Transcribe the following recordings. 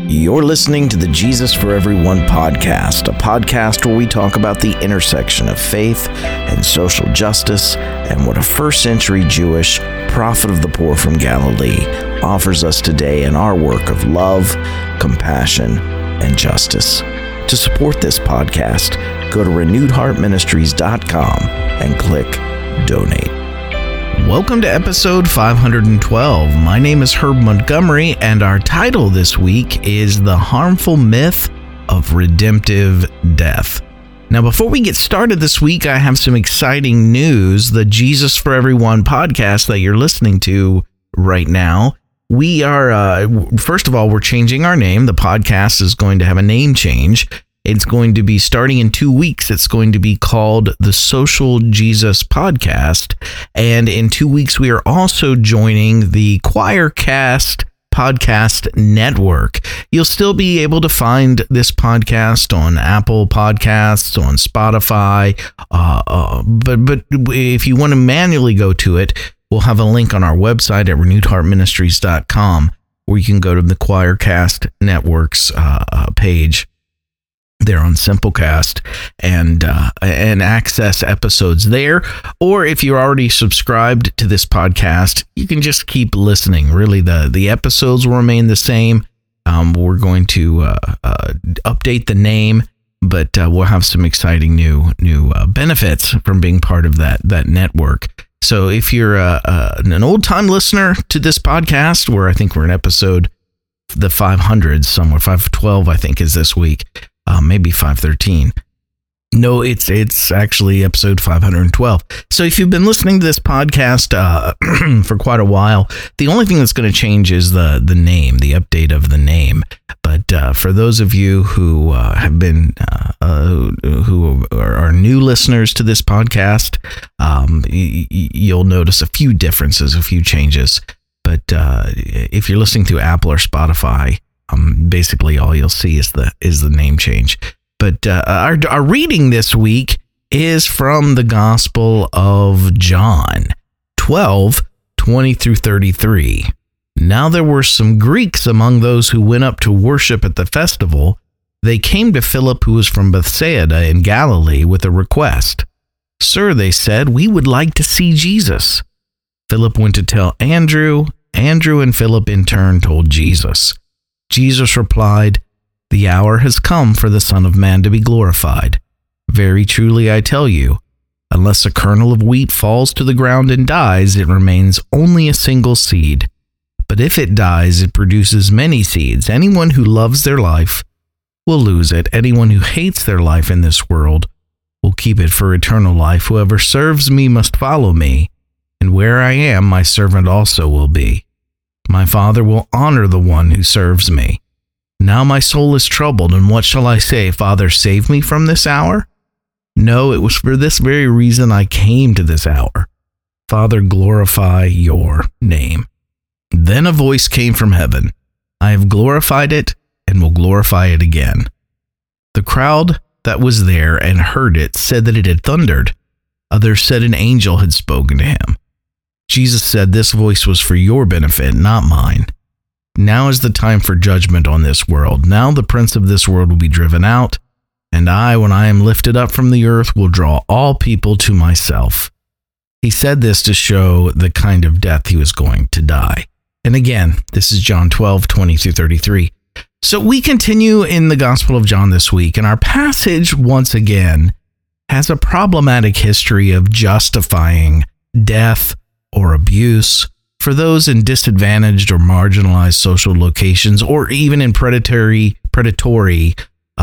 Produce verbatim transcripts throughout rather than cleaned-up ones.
You're listening to the Jesus for Everyone podcast, a podcast where we talk about the intersection of faith and social justice and what a first century Jewish prophet of the poor from Galilee offers us today in our work of love, compassion, and justice. To support this podcast, go to renewed heart ministries dot com and click Donate. Welcome to episode five hundred twelve. My name is Herb Montgomery, and our title this week is The Harmful Myth of Redemptive Death. Now, before we get started this week, I have some exciting news. The Jesus for Everyone podcast that you're listening to right now, we are, uh, first of all, we're changing our name. The podcast is going to have a name change. It's going to be starting in two weeks. It's going to be called the Social Jesus Podcast. And in two weeks, we are also joining the Choircast Podcast Network. You'll still be able to find this podcast on Apple Podcasts, on Spotify. Uh, uh, but, but if you want to manually go to it, we'll have a link on our website at renewed heart ministries dot com where you can go to the Choircast Network's uh, uh, page. They're on Simplecast and uh, and access episodes there. Or if you're already subscribed to this podcast, you can just keep listening. Really, the, the episodes will remain the same. Um, we're going to uh, uh, update the name, but uh, we'll have some exciting new new uh, benefits from being part of that that network. So if you're uh, uh, an old-time listener to this podcast, where I think we're in episode the five hundred somewhere, five twelve I think is this week. Uh, maybe five thirteen. No, it's it's actually episode five hundred twelve. So if you've been listening to this podcast uh, for quite a while, the only thing that's going to change is the the name, the update of the name. But uh, for those of you who uh, have been uh, uh, who are, are new listeners to this podcast, um, y- y- you'll notice a few differences, a few changes. But uh, if you're listening through Apple or Spotify, Um, basically all you'll see is the is the name change. But uh, our, our reading this week is from the Gospel of John, twelve, twenty through thirty-three. Now there were some Greeks among those who went up to worship at the festival. They came to Philip, who was from Bethsaida in Galilee, with a request. Sir, they said, we would like to see Jesus. Philip went to tell Andrew. Andrew and Philip in turn told Jesus. Jesus replied, the hour has come for the Son of Man to be glorified. Very truly I tell you, unless a kernel of wheat falls to the ground and dies, it remains only a single seed. But if it dies, it produces many seeds. Anyone who loves their life will lose it. Anyone who hates their life in this world will keep it for eternal life. Whoever serves me must follow me, and where I am, my servant also will be. My Father will honor the one who serves me. Now my soul is troubled, and what shall I say? Father, save me from this hour? No, it was for this very reason I came to this hour. Father, glorify your name. Then a voice came from heaven. I have glorified it and will glorify it again. The crowd that was there and heard it said that it had thundered. Others said an angel had spoken to him. Jesus said, this voice was for your benefit, not mine. Now is the time for judgment on this world. Now the prince of this world will be driven out, and I, when I am lifted up from the earth, will draw all people to myself. He said this to show the kind of death he was going to die. And again, this is John twelve, twenty through thirty-three. So we continue in the Gospel of John this week, and our passage, once again, has a problematic history of justifying death or abuse for those in disadvantaged or marginalized social locations, or even in predatory, predatory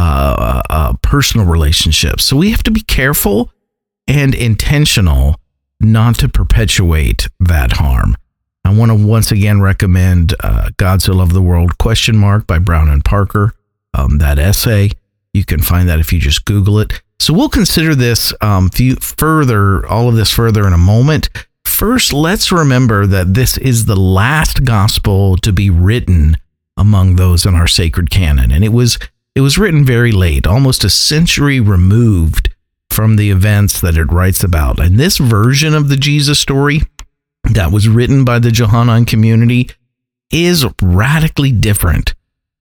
uh, uh, personal relationships. So we have to be careful and intentional not to perpetuate that harm. I want to once again recommend uh, God So Loved the World question mark by Brown and Parker. Um, that essay, you can find that if you just Google it. So we'll consider this um, few, further, all of this further in a moment. First, let's remember that this is the last gospel to be written among those in our sacred canon. And it was it was written very late, almost a century removed from the events that it writes about. And this version of the Jesus story that was written by the Johannine community is radically different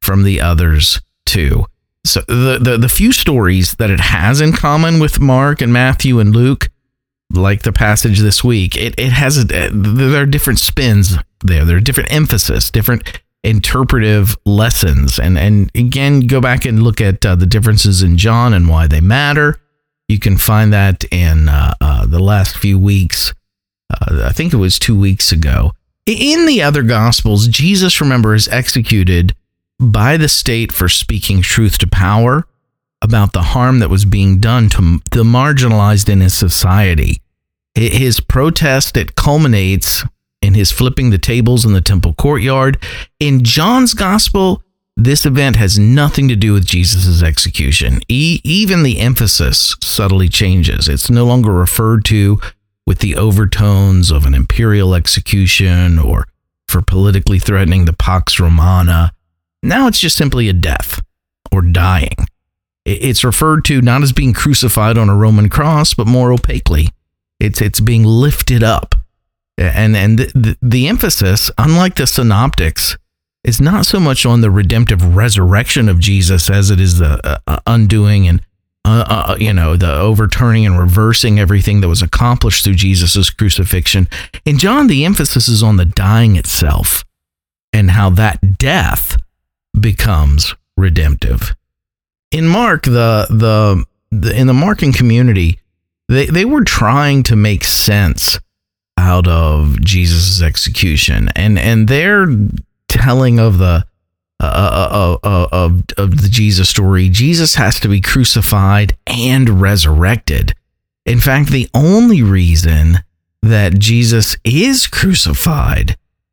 from the others too. So the, the, the few stories that it has in common with Mark and Matthew and Luke, like the passage this week, it, it has a, there are different spins there. There are different emphasis, different interpretive lessons. And, and again, go back and look at uh, the differences in John and why they matter. You can find that in uh, uh, the last few weeks. Uh, I think it was two weeks ago. In the other Gospels, Jesus, remember, is executed by the state for speaking truth to power about the harm that was being done to the marginalized in his society. His protest, it culminates in his flipping the tables in the temple courtyard. In John's Gospel, this event has nothing to do with Jesus' execution. E- even the emphasis subtly changes. It's no longer referred to with the overtones of an imperial execution or for politically threatening the Pax Romana. Now it's just simply a death or dying. It's referred to not as being crucified on a Roman cross, but more opaquely. It's it's being lifted up. And, and the, the, the emphasis, unlike the synoptics, is not so much on the redemptive resurrection of Jesus as it is the uh, undoing and uh, uh, you know the overturning and reversing everything that was accomplished through Jesus's crucifixion. In John, the emphasis is on the dying itself and how that death becomes redemptive. In Mark, the the, the in the Markan community, they they were trying to make sense out of Jesus's execution, and and their telling of the uh, uh, uh, of of the Jesus story, Jesus has to be crucified and resurrected. In fact, the only reason that Jesus is crucified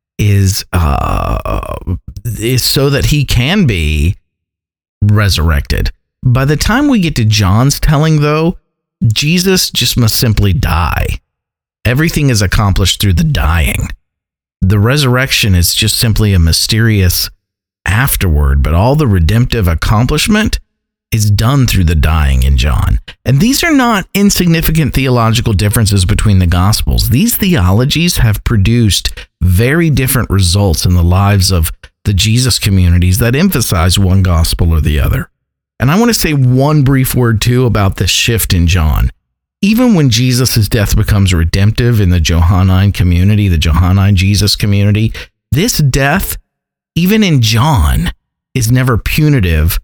is uh, is so that he can be resurrected. By the time we get to John's telling, though, Jesus just must simply die. Everything is accomplished through the dying. The resurrection is just simply a mysterious afterward, but all the redemptive accomplishment is done through the dying in John. And these are not insignificant theological differences between the Gospels. These theologies have produced very different results in the lives of the Jesus communities that emphasize one gospel or the other. And I want to say one brief word, too, about this shift in John. Even when Jesus' death becomes redemptive in the Johannine community, the Johannine Jesus community, this death, even in John, is never punitive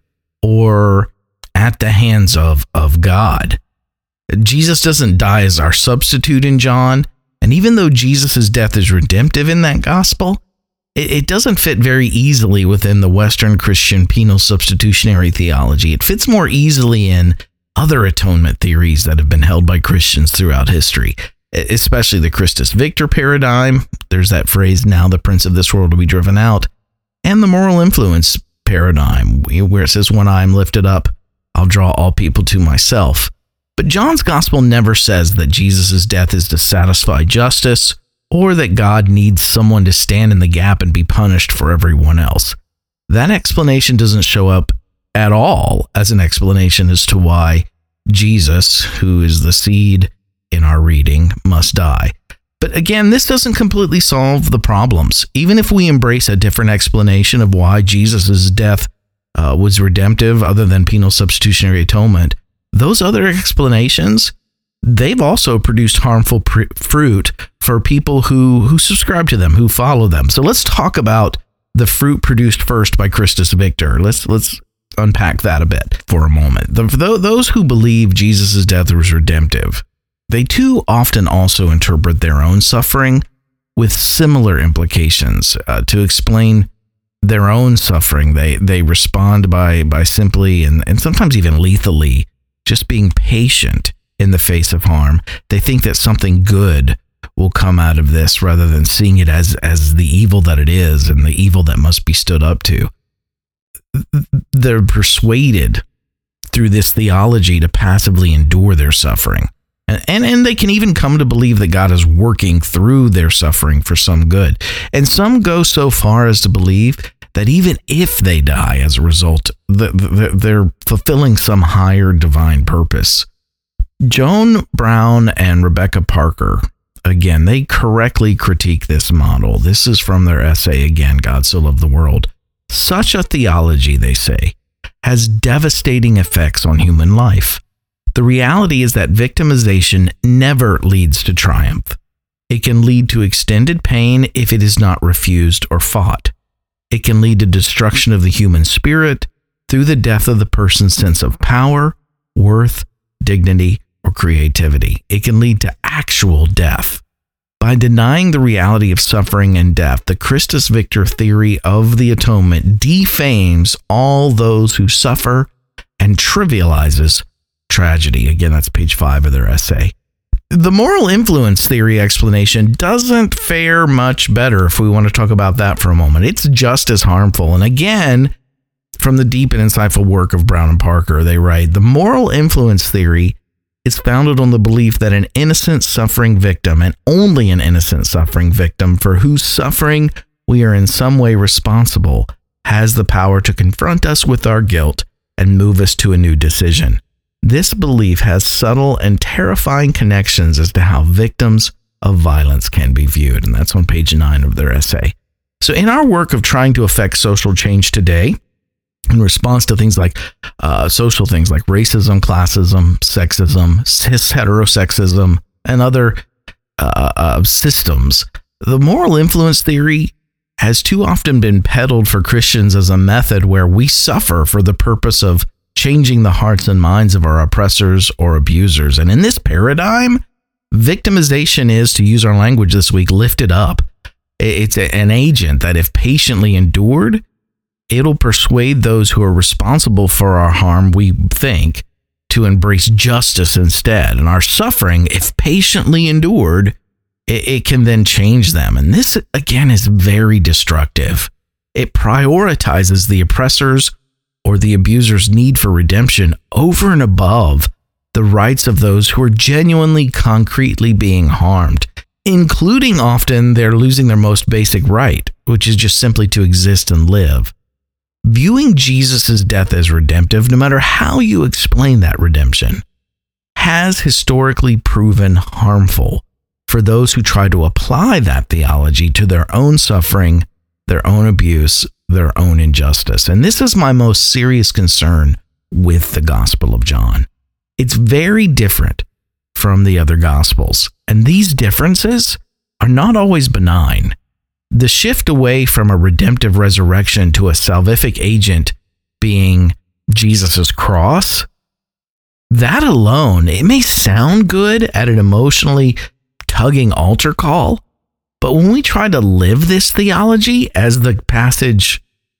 or at the hands of, of God. Jesus doesn't die as our substitute in John, and even though Jesus' death is redemptive in that gospel, it, it doesn't fit very easily within the Western Christian penal substitutionary theology. It fits more easily in other atonement theories that have been held by Christians throughout history, especially the Christus Victor paradigm. There's that phrase, now the prince of this world will be driven out, and the moral influence paradigm, where it says, when I am lifted up, I'll draw all people to myself. But John's gospel never says that Jesus' death is to satisfy justice or that God needs someone to stand in the gap and be punished for everyone else. That explanation doesn't show up at all as an explanation as to why Jesus, who is the seed in our reading, must die. But again, this doesn't completely solve the problems. Even if we embrace a different explanation of why Jesus' death uh, was redemptive other than penal substitutionary atonement, those other explanations, they've also produced harmful pr- fruit for people who, who subscribe to them, who follow them. So let's talk about the fruit produced first by Christus Victor. Let's let's unpack that a bit for a moment. The, the, those who believe Jesus' death was redemptive, they too often also interpret their own suffering with similar implications. Uh, to explain their own suffering, they they respond by by simply and, and sometimes even lethally just being patient in the face of harm. They think that something good will come out of this rather than seeing it as as the evil that it is and the evil that must be stood up to. They're persuaded through this theology to passively endure their suffering. And, and, and they can even come to believe that God is working through their suffering for some good. And some go so far as to believe that even if they die as a result, they're fulfilling some higher divine purpose. Joan Brown and Rebecca Parker, again, they correctly critique this model. This is from their essay, again, God So Loved the World. Such a theology, they say, has devastating effects on human life. The reality is that victimization never leads to triumph. It can lead to extended pain if it is not refused or fought. It can lead to destruction of the human spirit through the death of the person's sense of power, worth, dignity, or creativity. It can lead to actual death. By denying the reality of suffering and death, the Christus Victor theory of the atonement defames all those who suffer and trivializes tragedy. Again, that's page five of their essay. The moral influence theory explanation doesn't fare much better if we want to talk about that for a moment. It's just as harmful. And again, from the deep and insightful work of Brown and Parker, they write, the moral influence theory is founded on the belief that an innocent suffering victim, and only an innocent suffering victim for whose suffering we are in some way responsible, has the power to confront us with our guilt and move us to a new decision. This belief has subtle and terrifying connections as to how victims of violence can be viewed. And that's on page nine of their essay. So in our work of trying to affect social change today, in response to things like uh, social things like racism, classism, sexism, cis heterosexism, and other uh, uh, systems, the moral influence theory has too often been peddled for Christians as a method where we suffer for the purpose of changing the hearts and minds of our oppressors or abusers. And in this paradigm, victimization is, to use our language this week, lifted up. It's an agent that, if patiently endured, it'll persuade those who are responsible for our harm, we think, to embrace justice instead. And our suffering, if patiently endured, it, it can then change them. And this, again, is very destructive. It prioritizes the oppressor's or the abuser's need for redemption over and above the rights of those who are genuinely, concretely being harmed, including often they're losing their most basic right, which is just simply to exist and live. Viewing Jesus' death as redemptive, no matter how you explain that redemption, has historically proven harmful for those who try to apply that theology to their own suffering, their own abuse, their own injustice. And this is my most serious concern with the Gospel of John. It's very different from the other Gospels, and these differences are not always benign. The shift away from a redemptive resurrection to a salvific agent being Jesus' cross, that alone, it may sound good at an emotionally tugging altar call, but when we try to live this theology as the passage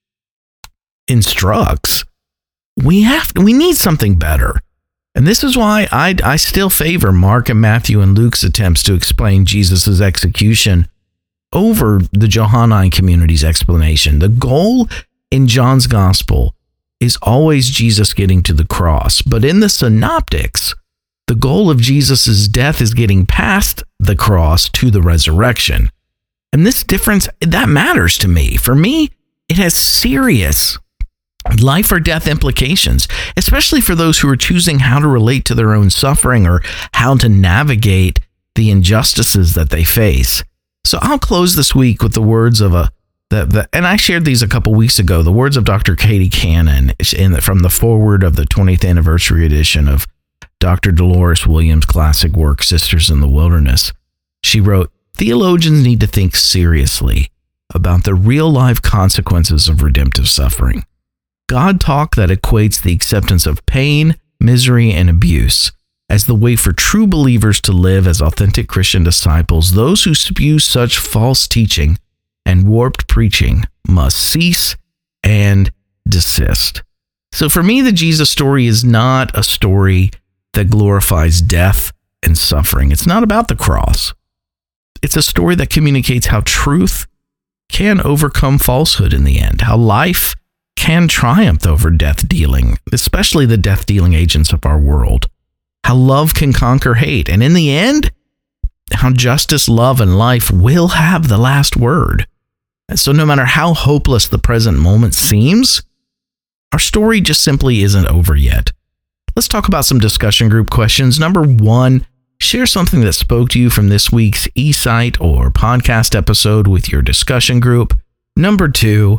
instructs, we have we need something better. And this is why I, I still favor Mark and Matthew and Luke's attempts to explain Jesus' execution over the Johannine community's explanation. The goal in John's gospel is always Jesus getting to the cross, but in the synoptics, the goal of Jesus' death is getting past the cross to the resurrection. And this difference, that matters to me. For me, it has serious life or death implications, especially for those who are choosing how to relate to their own suffering or how to navigate the injustices that they face. So I'll close this week with the words of a, the, the, and I shared these a couple weeks ago, the words of Doctor Katie Cannon in the, from the foreword of the twentieth anniversary edition of Doctor Dolores Williams' classic work, Sisters in the Wilderness. She wrote, "Theologians need to think seriously about the real-life consequences of redemptive suffering. God talk that equates the acceptance of pain, misery, and abuse as the way for true believers to live as authentic Christian disciples. Those who spew such false teaching and warped preaching must cease and desist." So for me, the Jesus story is not a story that glorifies death and suffering. It's not about the cross. It's a story that communicates how truth can overcome falsehood in the end, how life can triumph over death dealing, especially the death dealing agents of our world, how love can conquer hate, and in the end, how justice, love, and life will have the last word. And so no matter how hopeless the present moment seems, our story just simply isn't over yet. Let's talk about some discussion group questions. Number one, share something that spoke to you from this week's eSite or podcast episode with your discussion group. Number two,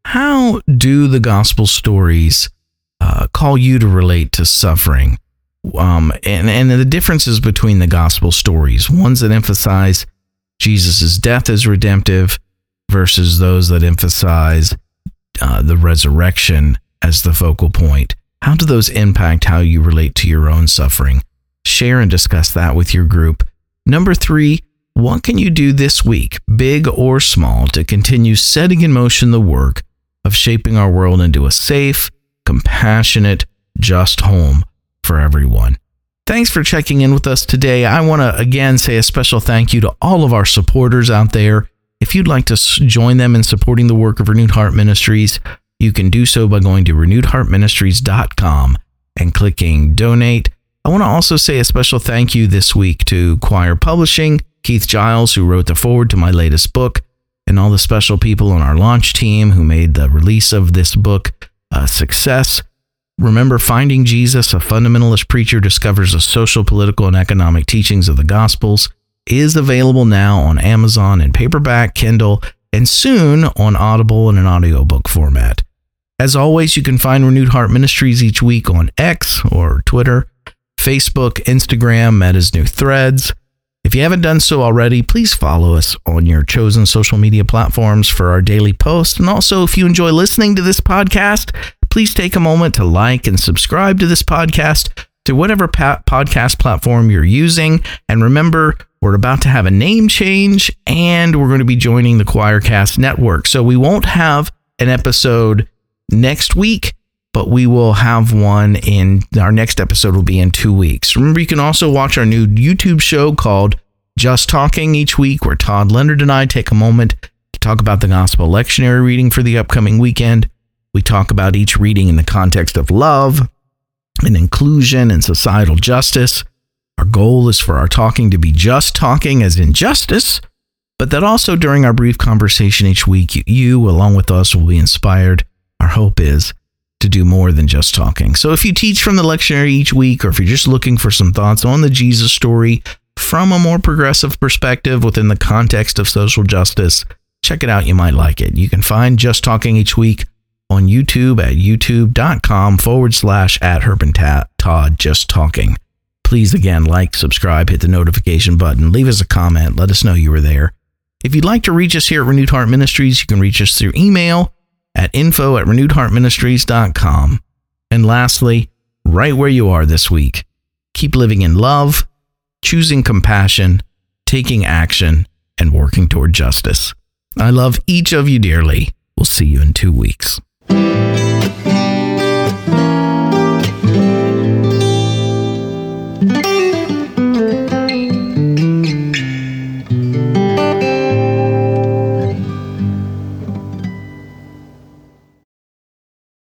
how do the gospel stories uh, call you to relate to suffering? Um, and, and the differences between the gospel stories, ones that emphasize Jesus' death as redemptive versus those that emphasize uh, the resurrection as the focal point. How do those impact how you relate to your own suffering? Share and discuss that with your group. Number three, what can you do this week, big or small, to continue setting in motion the work of shaping our world into a safe, compassionate, just home for everyone? Thanks for checking in with us today. I want to again say a special thank you to all of our supporters out there. If you'd like to join them in supporting the work of Renewed Heart Ministries, you can do so by going to renewed heart ministries dot com and clicking donate. I want to also say a special thank you this week to Choir Publishing, Keith Giles, who wrote the foreword to my latest book, and all the special people on our launch team who made the release of this book a success. Remember, Finding Jesus, a fundamentalist preacher discovers the social, political, and economic teachings of the Gospels, is available now on Amazon in paperback, Kindle, and soon on Audible in an audiobook format. As always, you can find Renewed Heart Ministries each week on X or Twitter, Facebook, Instagram, Meta's new Threads. If you haven't done so already, please follow us on your chosen social media platforms for our daily posts. And also, if you enjoy listening to this podcast, please take a moment to like and subscribe to this podcast through whatever pa- podcast platform you're using. And remember, we're about to have a name change, and we're going to be joining the Choircast Network. So we won't have an episode next week, but we will have one in our next episode will be in two weeks. Remember, you can also watch our new YouTube show called Just Talking each week, where Todd Leonard and I take a moment to talk about the gospel lectionary reading for the upcoming weekend. We talk about each reading in the context of love and inclusion and societal justice. Our goal is for our talking to be just talking, as in justice, but that also during our brief conversation each week, you, you along with us, will be inspired. Our hope is to do more than just talking. So if you teach from the lectionary each week, or if you're just looking for some thoughts on the Jesus story from a more progressive perspective within the context of social justice, check it out. You might like it. You can find Just Talking each week on YouTube at youtube.com forward slash at Herb and Todd Just Talking. Please, again, like, subscribe, hit the notification button, leave us a comment, let us know you were there. If you'd like to reach us here at Renewed Heart Ministries, you can reach us through email at info at renewed heart ministries dot com. And lastly, right where you are this week, keep living in love, choosing compassion, taking action, and working toward justice. I love each of you dearly. We'll see you in two weeks.